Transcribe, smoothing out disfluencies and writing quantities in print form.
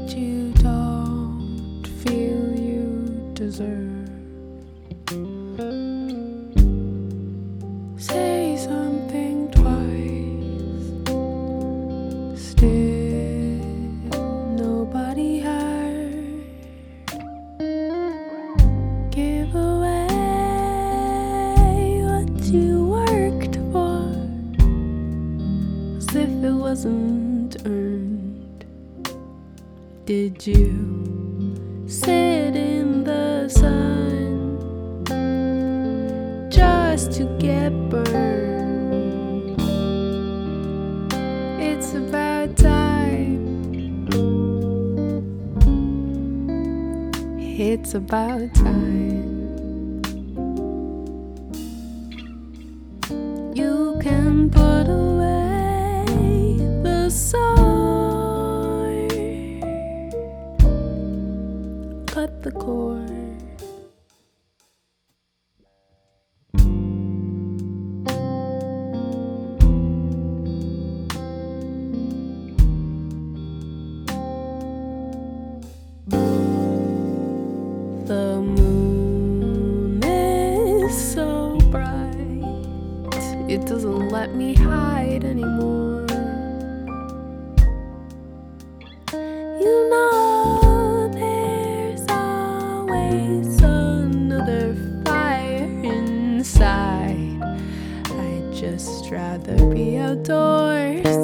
that you don't feel you deserve. Say something twice, still nobody heard. Give away what you worked for, as if it wasn't earned. Did you sit in the sun just to get burned? It's about time. It's about time. You can put away the sword, cut the cord. The moon is so bright, it doesn't let me hide anymore. You know there's always another fire inside. I'd just rather be outdoors.